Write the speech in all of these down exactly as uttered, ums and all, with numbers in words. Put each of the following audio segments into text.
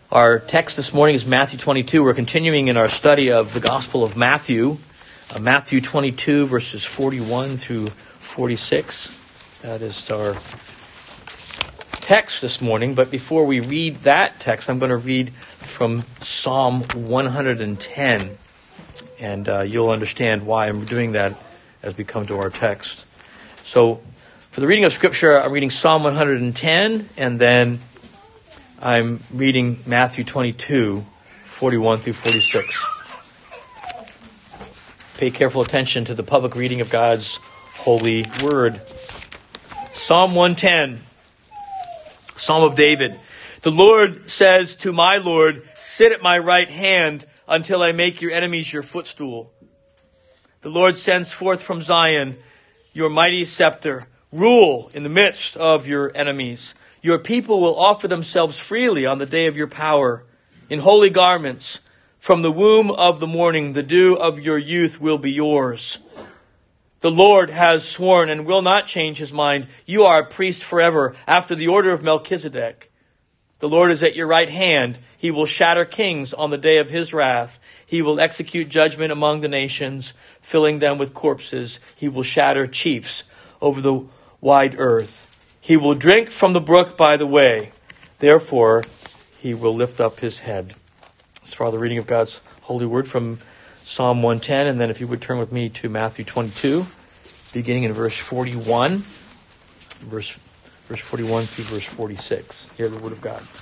Our text this morning is Matthew twenty-two. We're continuing in our study of the Gospel of Matthew. Uh, Matthew twenty-two, verses forty-one through forty-six. That is our text this morning. But before we read that text, I'm going to read from Psalm one hundred ten. And uh, you'll understand why I'm doing that as we come to our text. So, for the reading of Scripture, I'm reading Psalm one hundred ten, and then I'm reading Matthew twenty-two, forty-one through forty-six. Pay careful attention to the public reading of God's holy word. Psalm one ten, Psalm of David. The Lord says to my Lord, sit at my right hand until I make your enemies your footstool. The Lord sends forth from Zion your mighty scepter. Rule in the midst of your enemies. Your people will offer themselves freely on the day of your power. In holy garments, from the womb of the morning, the dew of your youth will be yours. The Lord has sworn and will not change his mind. You are a priest forever, after the order of Melchizedek. The Lord is at your right hand. He will shatter kings on the day of his wrath. He will execute judgment among the nations, filling them with corpses. He will shatter chiefs over the wide earth. He will drink from the brook by the way. Therefore, he will lift up his head. As for the reading of God's holy word from Psalm one ten, and then if you would turn with me to Matthew twenty-two, beginning in verse forty-one, verse, verse forty-one through verse forty-six. Hear the word of God.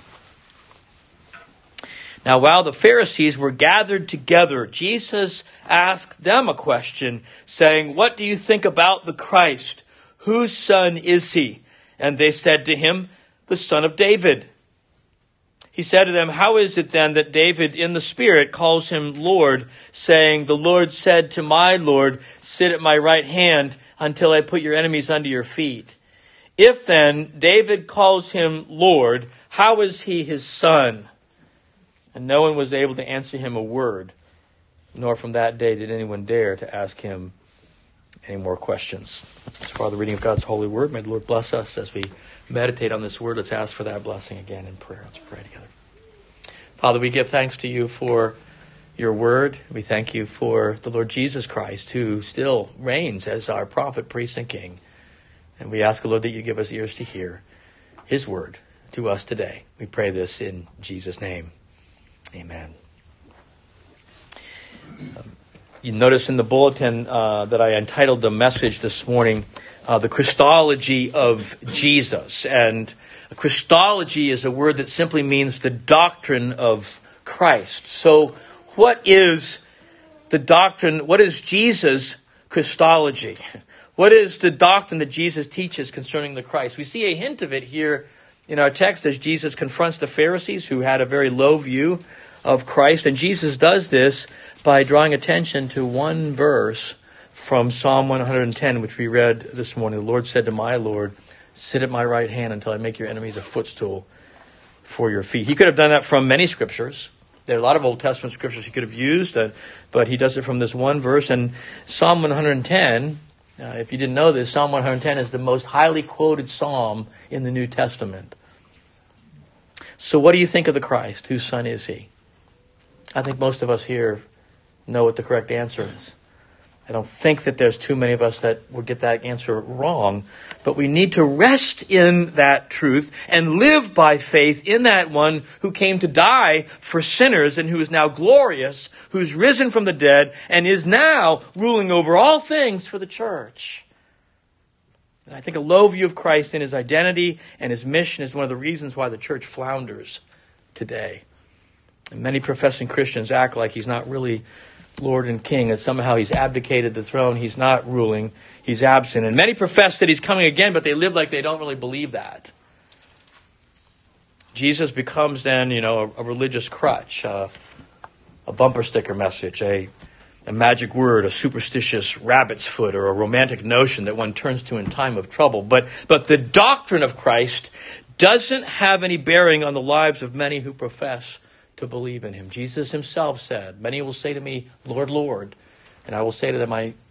Now, while the Pharisees were gathered together, Jesus asked them a question, saying, "What do you think about the Christ? Whose son is he?" And they said to him, "The son of David." He said to them, "How is it then that David in the Spirit calls him Lord, saying, 'The Lord said to my Lord, sit at my right hand until I put your enemies under your feet'? If then David calls him Lord, how is he his son?" And no one was able to answer him a word, nor from that day did anyone dare to ask him any more questions. As far as the reading of God's holy word, may the Lord bless us as we meditate on this word. Let's ask for that blessing again in prayer. Let's pray together. Father, we give thanks to you for your word. We thank you for the Lord Jesus Christ, who still reigns as our prophet, priest, and king. And we ask, Lord, that you give us ears to hear his word to us today. We pray this in Jesus' name. Amen. Um, You notice in the bulletin uh, that I entitled the message this morning, uh, The Christology of Jesus. And Christology is a word that simply means the doctrine of Christ. So what is the doctrine, what is Jesus' Christology? What is the doctrine that Jesus teaches concerning the Christ? We see a hint of it here in our text as Jesus confronts the Pharisees who had a very low view of Christ. And Jesus does this by drawing attention to one verse from Psalm one hundred ten, which we read this morning. The Lord said to my Lord, sit at my right hand until I make your enemies a footstool for your feet. He could have done that from many scriptures. There are a lot of Old Testament scriptures he could have used, uh, but he does it from this one verse. And Psalm one hundred ten, uh, if you didn't know this, Psalm one hundred ten is the most highly quoted psalm in the New Testament. So what do you think of the Christ? Whose son is he? I think most of us here know what the correct answer is. I don't think that there's too many of us that would get that answer wrong, but we need to rest in that truth and live by faith in that one who came to die for sinners and who is now glorious, who's risen from the dead and is now ruling over all things for the church. And I think a low view of Christ in his identity and his mission is one of the reasons why the church flounders today. And many professing Christians act like he's not really Lord and King, that somehow he's abdicated the throne, he's not ruling, he's absent. And many profess that he's coming again, but they live like they don't really believe that. Jesus becomes then, you know, a, a religious crutch, uh, a bumper sticker message, a, a magic word, a superstitious rabbit's foot, or a romantic notion that one turns to in time of trouble. But, but the doctrine of Christ doesn't have any bearing on the lives of many who profess to believe in him. Jesus himself said, many will say to me, Lord, Lord, and I will say to them, I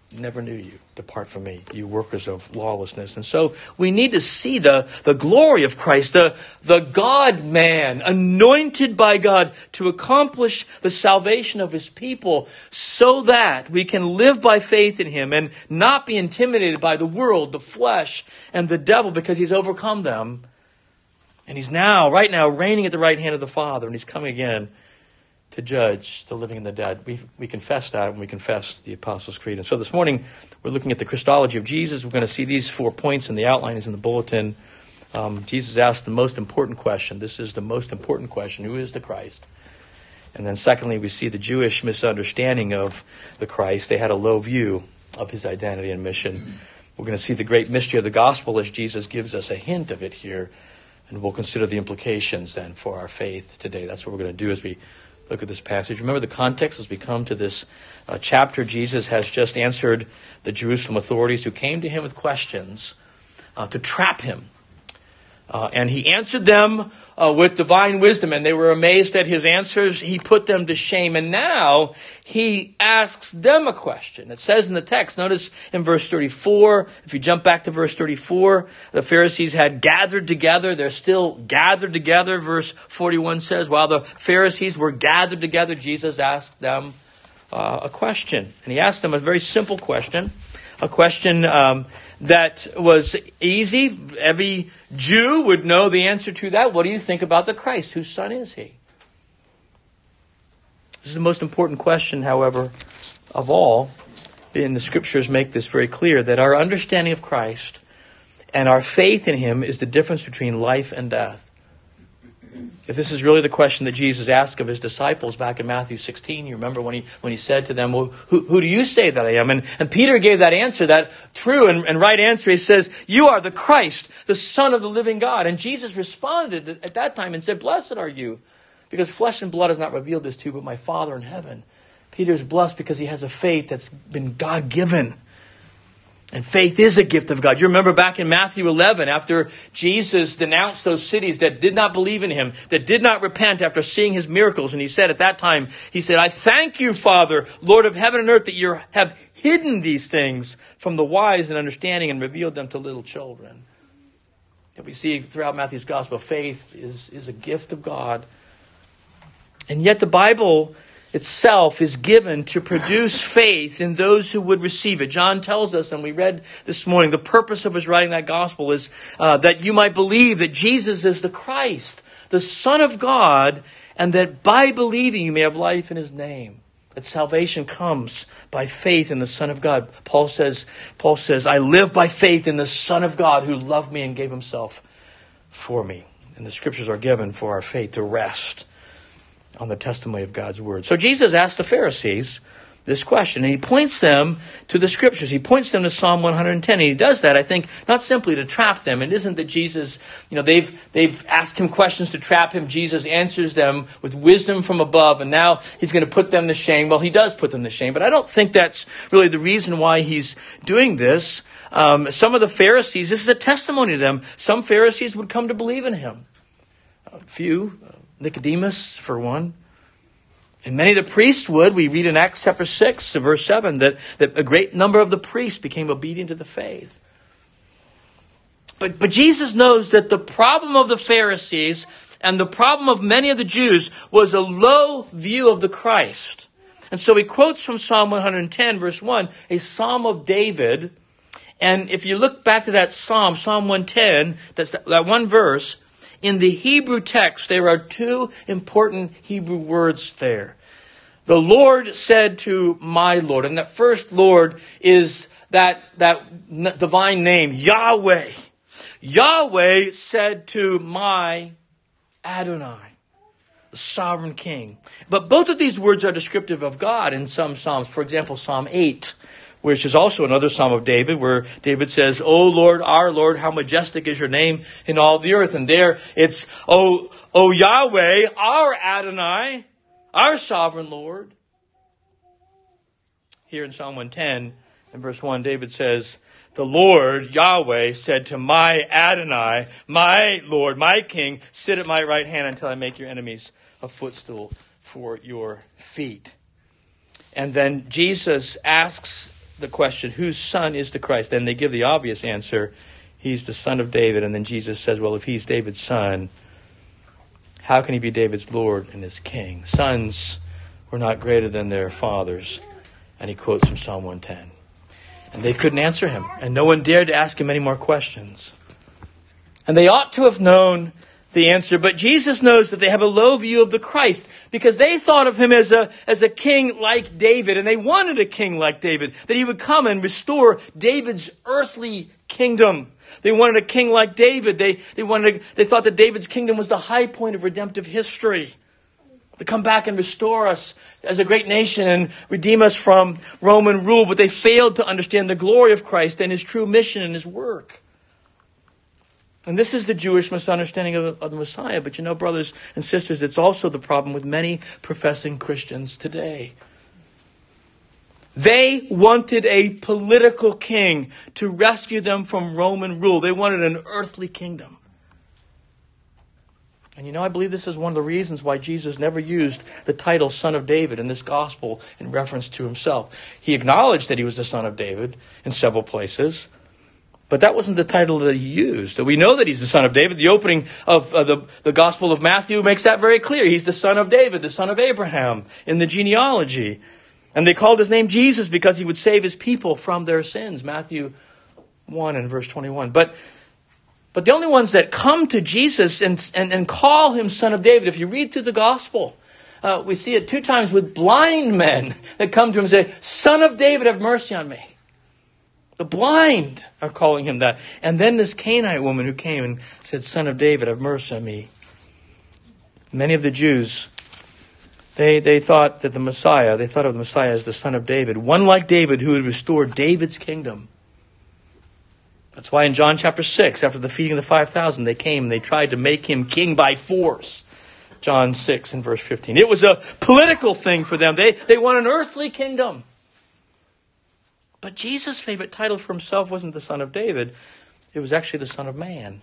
never knew you. Depart from me, you workers of lawlessness. And so we need to see the, the glory of Christ, the, the God-man, anointed by God to accomplish the salvation of his people so that we can live by faith in him and not be intimidated by the world, the flesh, and the devil because he's overcome them. And he's now, right now, reigning at the right hand of the Father, and he's coming again to judge the living and the dead. We we confess that when we confess the Apostles' Creed. And so this morning, we're looking at the Christology of Jesus. We're going to see these four points, and the outline is in the bulletin. Um, Jesus asked the most important question. This is the most important question. Who is the Christ? And then secondly, we see the Jewish misunderstanding of the Christ. They had a low view of his identity and mission. We're going to see the great mystery of the gospel as Jesus gives us a hint of it here. And we'll consider the implications then for our faith today. That's what we're going to do as we look at this passage. Remember the context as we come to this uh, chapter. Jesus has just answered the Jerusalem authorities who came to him with questions uh, to trap him. Uh, and he answered them uh, with divine wisdom, and they were amazed at his answers. He put them to shame, and now he asks them a question. It says in the text, notice in verse thirty-four, if you jump back to verse thirty-four, the Pharisees had gathered together. They're still gathered together. Verse forty-one says, while the Pharisees were gathered together, Jesus asked them uh, a question. And he asked them a very simple question, a question um, that was easy. Every Jew would know the answer to that. What do you think about the Christ? Whose son is he? This is the most important question, however, of all. And the scriptures make this very clear, that our understanding of Christ and our faith in him is the difference between life and death. If this is really the question that Jesus asked of his disciples back in Matthew sixteen, you remember when he when he said to them, well, who, who do you say that I am? And, and Peter gave that answer, that true and, and right answer. He says, you are the Christ, the Son of the living God. And Jesus responded at that time and said, blessed are you, because flesh and blood has not revealed this to you, but my Father in heaven. Peter is blessed because he has a faith that's been God-given. And faith is a gift of God. You remember back in Matthew eleven, after Jesus denounced those cities that did not believe in him, that did not repent after seeing his miracles. And he said at that time, he said, I thank you, Father, Lord of heaven and earth, that you have hidden these things from the wise and understanding and revealed them to little children. And we see throughout Matthew's gospel, faith is, is a gift of God. And yet the Bible itself is given to produce faith in those who would receive it. John tells us, and we read this morning, the purpose of his writing that gospel is uh, that you might believe that Jesus is the Christ, the Son of God, and that by believing you may have life in his name. That salvation comes by faith in the Son of God. Paul says, Paul says, I live by faith in the Son of God who loved me and gave himself for me. And the scriptures are given for our faith to rest on the testimony of God's word. So Jesus asked the Pharisees this question, and he points them to the scriptures. He points them to Psalm one hundred ten, and he does that, I think, not simply to trap them. It isn't that Jesus, you know, they've they've asked him questions to trap him. Jesus answers them with wisdom from above, and now he's going to put them to shame. Well, he does put them to shame, but I don't think that's really the reason why he's doing this. Um, some of the Pharisees, this is a testimony to them. Some Pharisees would come to believe in him. A few, Nicodemus, for one. And many of the priests would. We read in Acts chapter six, verse seven, that, that a great number of the priests became obedient to the faith. But, but Jesus knows that the problem of the Pharisees and the problem of many of the Jews was a low view of the Christ. And so he quotes from Psalm one hundred ten, verse one, a psalm of David. And if you look back to that psalm, Psalm one ten, that's that, that one verse, in the Hebrew text, there are two important Hebrew words there. The Lord said to my Lord, and that first Lord is that, that divine name, Yahweh. Yahweh said to my Adonai, the sovereign king. But both of these words are descriptive of God in some psalms. For example, Psalm eight, which is also another psalm of David, where David says, O Lord, our Lord, how majestic is your name in all the earth. And there it's, O, o Yahweh, our Adonai, our sovereign Lord. Here in Psalm one ten, in verse one, David says, the Lord, Yahweh, said to my Adonai, my Lord, my King, sit at my right hand until I make your enemies a footstool for your feet. And then Jesus asks the question, whose son is the Christ? And they give the obvious answer, he's the son of David. And then Jesus says, well, if he's David's son, how can he be David's Lord and his king? Sons were not greater than their fathers. And he quotes from Psalm one ten. And they couldn't answer him. And no one dared to ask him any more questions. And they ought to have known the answer. But Jesus knows that they have a low view of the Christ because they thought of him as a, as a king like David. And they wanted a king like David, that he would come and restore David's earthly kingdom. They wanted a king like David. They, they wanted, they thought that David's kingdom was the high point of redemptive history, to come back and restore us as a great nation and redeem us from Roman rule. But they failed to understand the glory of Christ and his true mission and his work. And this is the Jewish misunderstanding of, of the Messiah. But you know, brothers and sisters, it's also the problem with many professing Christians today. They wanted a political king to rescue them from Roman rule. They wanted an earthly kingdom. And you know, I believe this is one of the reasons why Jesus never used the title Son of David in this gospel in reference to himself. He acknowledged that he was the son of David in several places, but that wasn't the title that he used. We know that he's the son of David. The opening of uh, the, the Gospel of Matthew makes that very clear. He's the son of David, the son of Abraham in the genealogy. And they called his name Jesus because he would save his people from their sins. Matthew one and verse twenty-one. But But the only ones that come to Jesus and, and, and call him Son of David, if you read through the gospel, uh, we see it two times with blind men that come to him and say, Son of David, have mercy on me. The blind are calling him that. And then this Canaanite woman who came and said, Son of David, have mercy on me. Many of the Jews, they, they thought that the Messiah, they thought of the Messiah as the Son of David, one like David who would restore David's kingdom. That's why in John chapter six, after the feeding of the five thousand, they came and they tried to make him king by force. John six and verse fifteen. It was a political thing for them. They, they want an earthly kingdom. But Jesus' favorite title for himself wasn't the Son of David. It was actually the Son of Man.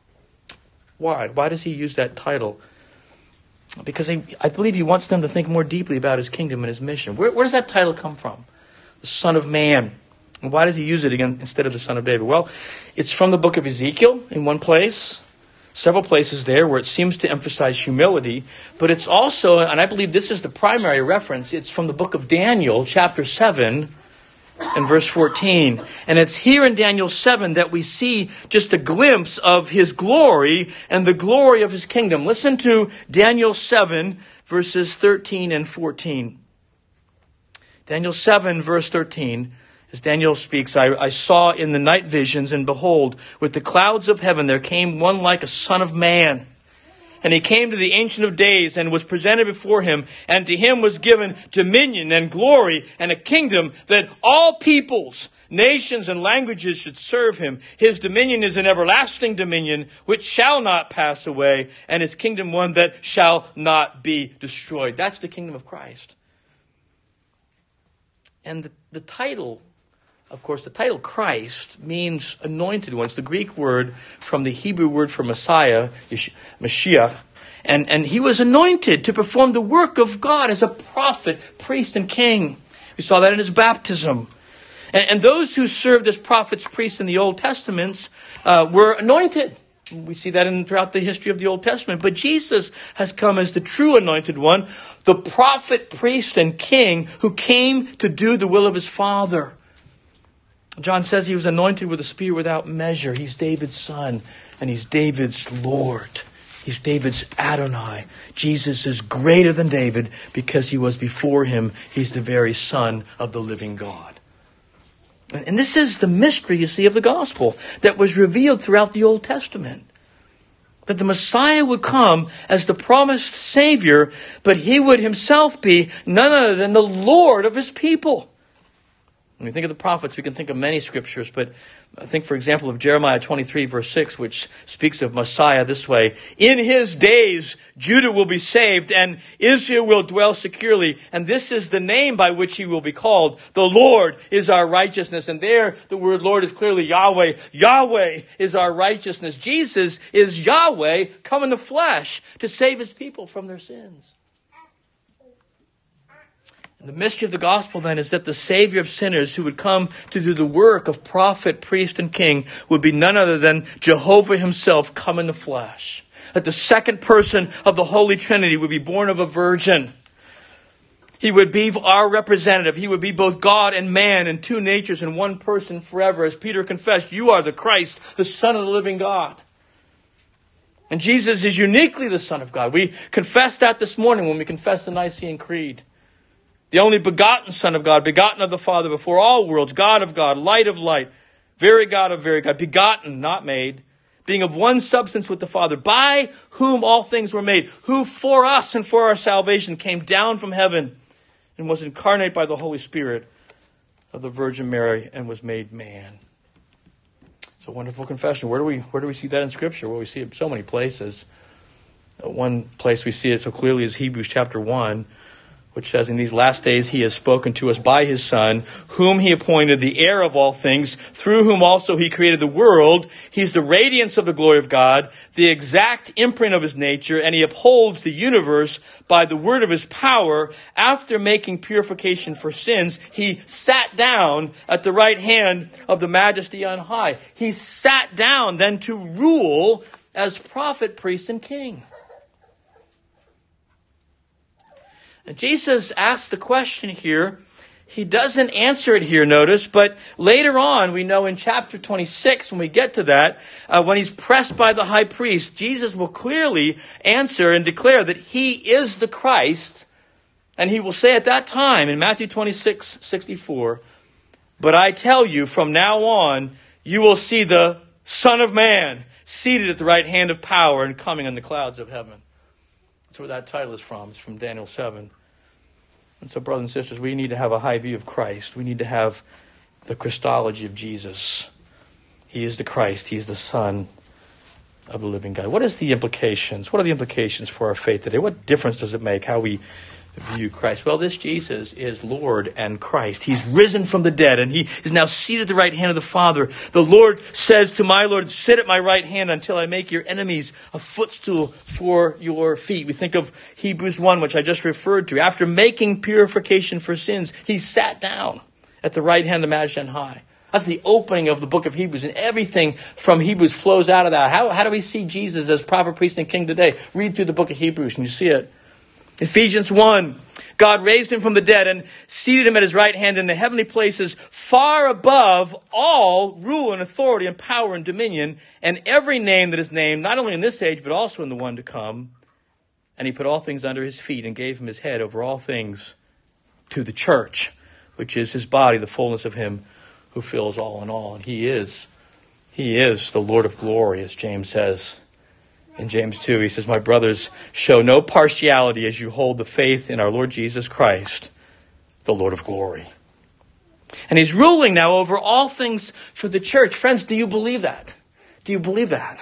Why? Why does he use that title? Because he, I believe he wants them to think more deeply about his kingdom and his mission. Where, where does that title come from? The Son of Man. And why does he use it again instead of the Son of David? Well, it's from the book of Ezekiel in one place, several places there where it seems to emphasize humility. But it's also, and I believe this is the primary reference, it's from the book of Daniel, chapter seven and verse fourteen. And it's here in Daniel seven that we see just a glimpse of his glory and the glory of his kingdom. Listen to Daniel seven, verses thirteen and fourteen. Daniel seven, verse thirteen. As Daniel speaks, I, I saw in the night visions, and behold, with the clouds of heaven there came one like a son of man. And he came to the Ancient of Days and was presented before him. And to him was given dominion and glory and a kingdom that all peoples, nations, and languages should serve him. His dominion is an everlasting dominion which shall not pass away, and his kingdom one that shall not be destroyed. That's the kingdom of Christ. And the, the title, of course, the title Christ means anointed one. It's the Greek word from the Hebrew word for Messiah, Mashiach. And, and he was anointed to perform the work of God as a prophet, priest, and king. We saw that in his baptism. And, and those who served as prophets, priests in the Old Testaments uh, were anointed. We see that in throughout the history of the Old Testament. But Jesus has come as the true anointed one, the prophet, priest, and king who came to do the will of his Father. John says he was anointed with a spirit without measure. He's David's son, and he's David's Lord. He's David's Adonai. Jesus is greater than David because he was before him. He's the very Son of the living God. And this is the mystery, you see, of the gospel that was revealed throughout the Old Testament. That the Messiah would come as the promised Savior, but he would himself be none other than the Lord of his people. When we think of the prophets, we can think of many scriptures, but I think, for example, of Jeremiah twenty-three, verse six, which speaks of Messiah this way. In his days, Judah will be saved, and Israel will dwell securely. And this is the name by which he will be called. The Lord is our righteousness. And there, the word Lord is clearly Yahweh. Yahweh is our righteousness. Jesus is Yahweh come in the flesh to save his people from their sins. The mystery of the gospel then is that the Savior of sinners who would come to do the work of prophet, priest, and king would be none other than Jehovah himself come in the flesh. That the second person of the Holy Trinity would be born of a virgin. He would be our representative. He would be both God and man in two natures in one person forever. As Peter confessed, you are the Christ, the Son of the living God. And Jesus is uniquely the Son of God. We confessed that this morning when we confessed the Nicene Creed. The only begotten Son of God, begotten of the Father before all worlds, God of God, light of light, very God of very God, begotten, not made, being of one substance with the Father, by whom all things were made, who for us and for our salvation came down from heaven and was incarnate by the Holy Spirit of the Virgin Mary and was made man. It's a wonderful confession. Where do we where do we see that in Scripture? Well, we see it in so many places. One place we see it so clearly is Hebrews chapter one, which says, in these last days he has spoken to us by his Son, whom he appointed the heir of all things, through whom also he created the world. He's the radiance of the glory of God, the exact imprint of his nature, and he upholds the universe by the word of his power. After making purification for sins, he sat down at the right hand of the Majesty on high. He sat down then to rule as prophet, priest, and king. And Jesus asks the question here. He doesn't answer it here, notice, but later on, we know in chapter twenty-six, when we get to that, uh, when he's pressed by the high priest, Jesus will clearly answer and declare that he is the Christ. And he will say at that time in Matthew twenty-six sixty-four, but I tell you, from now on, you will see the Son of Man seated at the right hand of power and coming on the clouds of heaven. That's where that title is from. It's from Daniel seven. And so, brothers and sisters, we need to have a high view of Christ. We need to have the Christology of Jesus. He is the Christ. He is the Son of the living God. What is the implications? What are the implications for our faith today? What difference does it make how we view Christ? Well, this Jesus is Lord and Christ. He's risen from the dead, and he is now seated at the right hand of the Father. The Lord says to my Lord, sit at my right hand until I make your enemies a footstool for your feet. We think of Hebrews one, which I just referred to. After making purification for sins, he sat down at the right hand of Majesty on high. That's the opening of the book of Hebrews, and everything from Hebrews flows out of that. How, how do we see Jesus as prophet, priest, and king today? Read through the book of Hebrews, and you see it. Ephesians one, God raised him from the dead and seated him at his right hand in the heavenly places, far above all rule and authority and power and dominion, and every name that is named, not only in this age, but also in the one to come. And he put all things under his feet and gave him his head over all things to the church, which is his body, the fullness of him who fills all in all. And he is, he is the Lord of glory, as James says. In James two, he says, my brothers, show no partiality as you hold the faith in our Lord Jesus Christ, the Lord of glory. And he's ruling now over all things for the church. Friends, do you believe that? Do you believe that?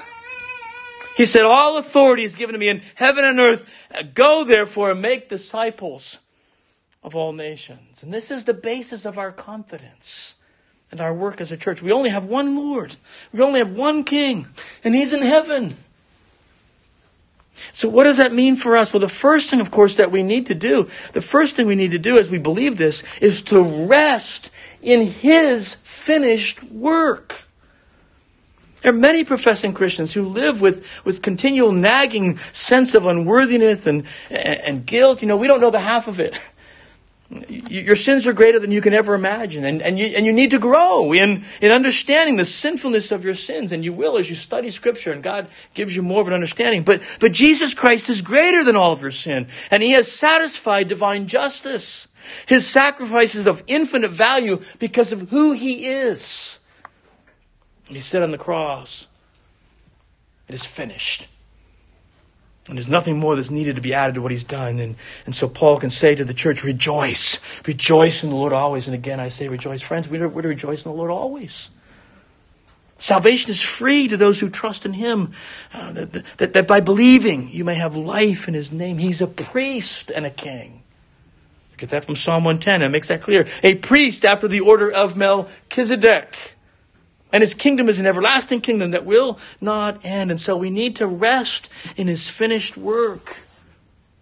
He said, all authority is given to me in heaven and earth. Go therefore and make disciples of all nations. And this is the basis of our confidence and our work as a church. We only have one Lord. We only have one King, and he's in heaven. So what does that mean for us? Well, the first thing, of course, that we need to do, the first thing we need to do as we believe this is to rest in his finished work. There are many professing Christians who live with, with continual nagging sense of unworthiness and, and, and guilt. You know, we don't know the half of it. Your sins are greater than you can ever imagine. And, and, you, and you need to grow in, in understanding the sinfulness of your sins. And you will as you study Scripture, and God gives you more of an understanding. But, but Jesus Christ is greater than all of your sin. And he has satisfied divine justice. His sacrifice is of infinite value because of who he is. And he said on the cross, it is finished. And there's nothing more that's needed to be added to what he's done. And, and so Paul can say to the church, rejoice. Rejoice in the Lord always. And again, I say rejoice. Friends, we're to rejoice in the Lord always. Salvation is free to those who trust in him. Uh, that, that, that by believing, you may have life in his name. He's a priest and a king. Get that from Psalm one ten. It makes that clear. A priest after the order of Melchizedek. And his kingdom is an everlasting kingdom that will not end. And so we need to rest in his finished work.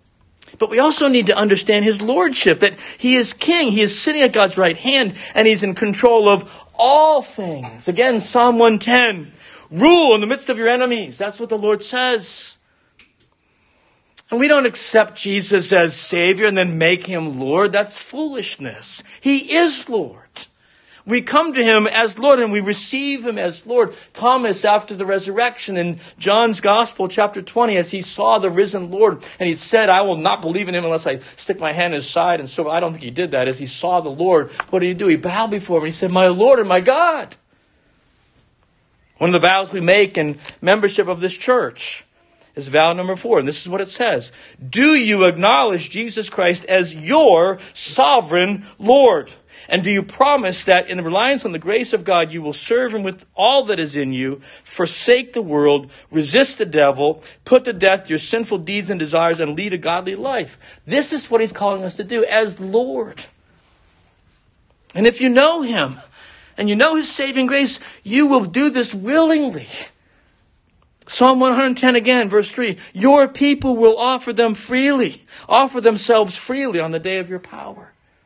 But we also need to understand his lordship, that he is king. He is sitting at God's right hand, and he's in control of all things. Again, Psalm one ten, rule in the midst of your enemies. That's what the Lord says. And we don't accept Jesus as Savior and then make him Lord. That's foolishness. He is Lord. We come to him as Lord and we receive him as Lord. Thomas, after the resurrection in John's Gospel, chapter twenty, as he saw the risen Lord, and he said, I will not believe in him unless I stick my hand in his side. And so I don't think he did that. As he saw the Lord, what did he do? He bowed before him and he said, my Lord and my God. One of the vows we make in membership of this church is vow number four. And this is what it says. Do you acknowledge Jesus Christ as your sovereign Lord? And do you promise that in reliance on the grace of God, you will serve him with all that is in you, forsake the world, resist the devil, put to death your sinful deeds and desires, and lead a godly life? This is what he's calling us to do as Lord. And if you know him and you know his saving grace, you will do this willingly. Psalm one ten again, verse three. Your people will offer them freely, offer themselves freely on the day of your power.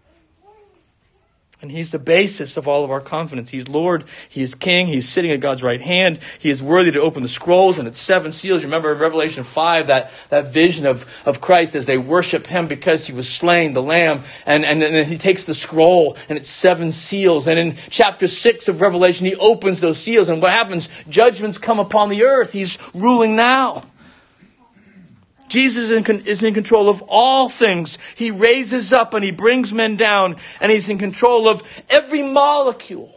And he's the basis of all of our confidence. He's Lord. He is King. He's sitting at God's right hand. He is worthy to open the scrolls and its seven seals. You remember in Revelation five, that, that vision of, of Christ as they worship him because he was slain, the Lamb. And, and, and then he takes the scroll and its seven seals. And in chapter six of Revelation, he opens those seals. And what happens? Judgments come upon the earth. He's ruling now. Jesus is in control of all things. He raises up and he brings men down, and he's in control of every molecule.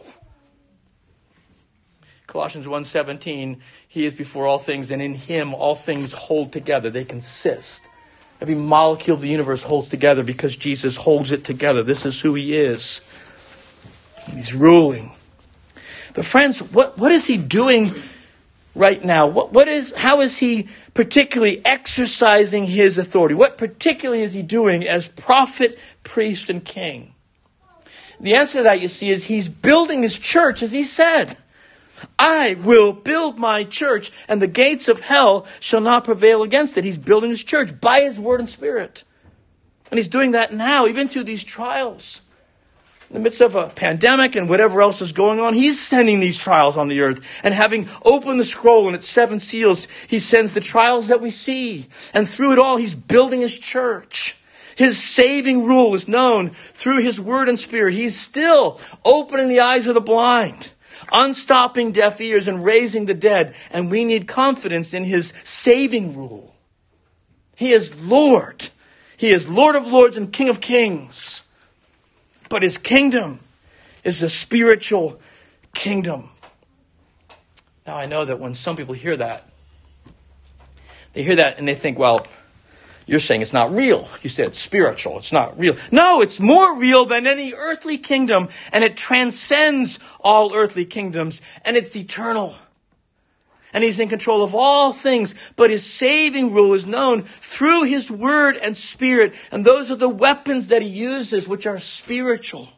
Colossians one seventeen, he is before all things, and in him all things hold together. They consist. Every molecule of the universe holds together because Jesus holds it together. This is who he is. He's ruling. But friends, what, what is he doing right now? What, what is, how is he particularly exercising his authority? What particularly is he doing as prophet, priest, and king? The answer to that, you see, is he's building his church, as he said. I will build my church, and the gates of hell shall not prevail against it. He's building his church by his word and spirit. And he's doing that now, even through these trials. In the midst of a pandemic and whatever else is going on, he's sending these trials on the earth. And having opened the scroll and its seven seals, he sends the trials that we see. And through it all, he's building his church. His saving rule is known through his word and spirit. He's still opening the eyes of the blind, unstopping deaf ears, and raising the dead. And we need confidence in his saving rule. He is Lord. He is Lord of lords and King of kings. But his kingdom is a spiritual kingdom. Now, I know that when some people hear that, they hear that and they think, well, you're saying it's not real. You said it's spiritual. It's not real. No, it's more real than any earthly kingdom, and it transcends all earthly kingdoms, and it's eternal. And he's in control of all things, but his saving rule is known through his word and spirit. And those are the weapons that he uses, which are spiritual.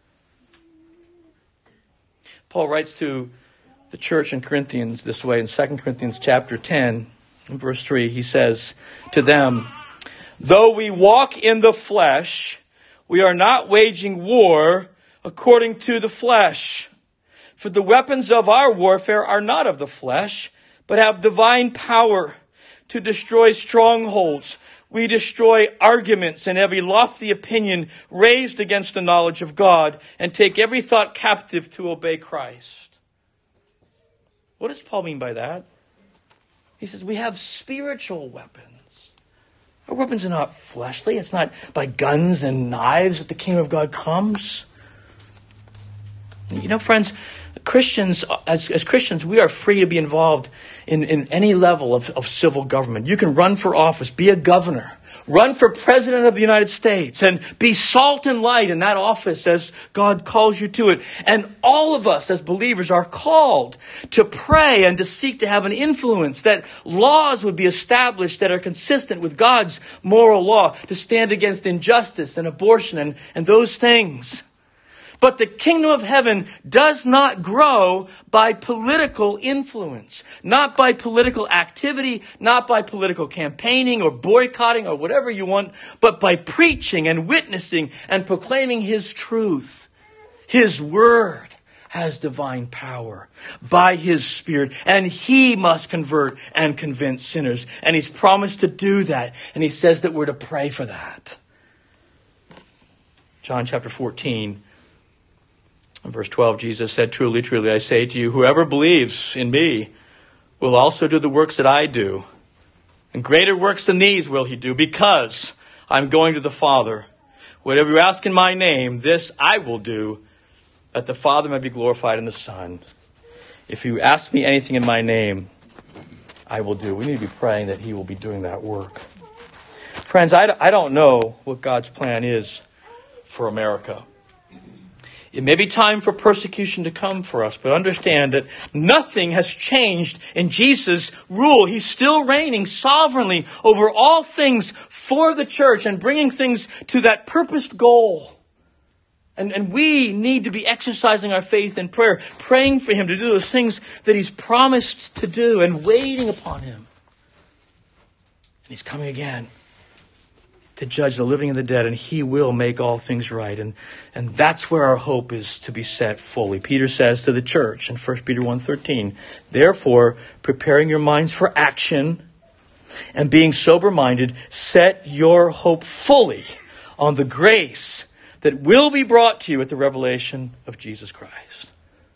Paul writes to the church in Corinthians this way in Second Corinthians chapter ten, verse three. He says to them, though we walk in the flesh, we are not waging war according to the flesh. For the weapons of our warfare are not of the flesh, but have divine power to destroy strongholds. We destroy arguments and every lofty opinion raised against the knowledge of God, and take every thought captive to obey Christ. What does Paul mean by that? He says we have spiritual weapons. Our weapons are not fleshly. It's not by guns and knives that the kingdom of God comes. You know, friends, Christians, as, as Christians, we are free to be involved in, in any level of, of civil government. You can run for office, be a governor, run for president of the United States, and be salt and light in that office as God calls you to it. And all of us as believers are called to pray and to seek to have an influence, that laws would be established that are consistent with God's moral law, to stand against injustice and abortion and, and those things. But the kingdom of heaven does not grow by political influence, not by political activity, not by political campaigning or boycotting or whatever you want, but by preaching and witnessing and proclaiming his truth. His word has divine power by his Spirit, and he must convert and convince sinners. And he's promised to do that, and he says that we're to pray for that. John chapter fourteen. In verse twelve, Jesus said, "Truly, truly, I say to you, whoever believes in me will also do the works that I do. And greater works than these will he do, because I'm going to the Father. Whatever you ask in my name, this I will do, that the Father may be glorified in the Son. If you ask me anything in my name, I will do." We need to be praying that he will be doing that work. Friends, I, I don't know what God's plan is for America. It may be time for persecution to come for us, but understand that nothing has changed in Jesus' rule. He's still reigning sovereignly over all things for the church and bringing things to that purposed goal. And, and we need to be exercising our faith in prayer, praying for him to do those things that he's promised to do and waiting upon him. And he's coming again to judge the living and the dead, and he will make all things right. And, and that's where our hope is to be set fully. Peter says to the church in First Peter one thirteen, "Therefore, preparing your minds for action and being sober-minded, set your hope fully on the grace that will be brought to you at the revelation of Jesus Christ."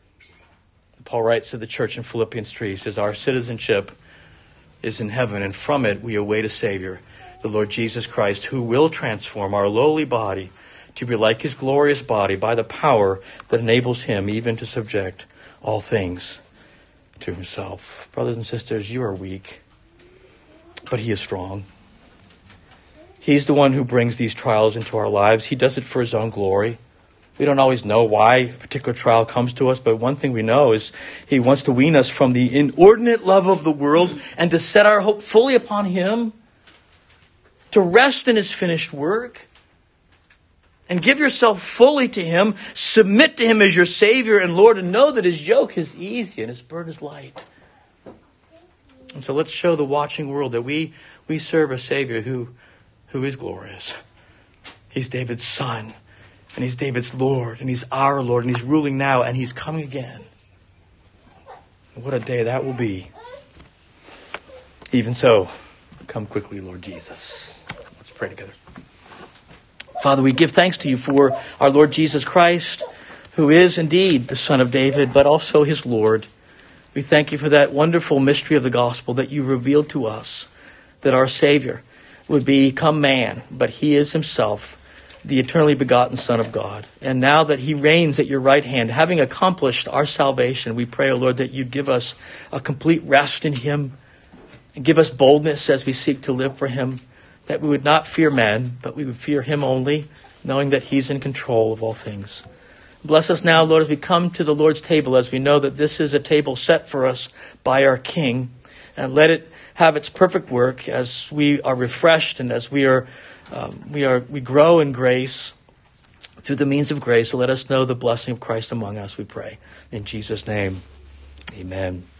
Paul writes to the church in Philippians three, he says, "Our citizenship is in heaven, and from it we await a Savior, the Lord Jesus Christ, who will transform our lowly body to be like his glorious body by the power that enables him even to subject all things to himself." Brothers and sisters, you are weak, but he is strong. He's the one who brings these trials into our lives. He does it for his own glory. We don't always know why a particular trial comes to us, but one thing we know is he wants to wean us from the inordinate love of the world and to set our hope fully upon him, to rest in his finished work, and give yourself fully to him, submit to him as your Savior and Lord, and know that his yoke is easy and his burden is light. And so let's show the watching world that we, we serve a Savior who, who is glorious. He's David's son, and he's David's Lord, and he's our Lord, and he's ruling now, and he's coming again. And what a day that will be. Even so, come quickly, Lord Jesus. Let's pray together. Father, we give thanks to you for our Lord Jesus Christ, who is indeed the Son of David, but also his Lord. We thank you for that wonderful mystery of the gospel that you revealed to us, that our Savior would become man, but he is himself the eternally begotten Son of God. And now that he reigns at your right hand, having accomplished our salvation, we pray, O Lord, that you'd give us a complete rest in him, and give us boldness as we seek to live for him, that we would not fear men, but we would fear him only, knowing that he's in control of all things. Bless us now, Lord, as we come to the Lord's table, as we know that this is a table set for us by our King. And let it have its perfect work as we are refreshed and as we are um, we are we grow in grace through the means of grace. So let us know the blessing of Christ among us, we pray. In Jesus' name, amen.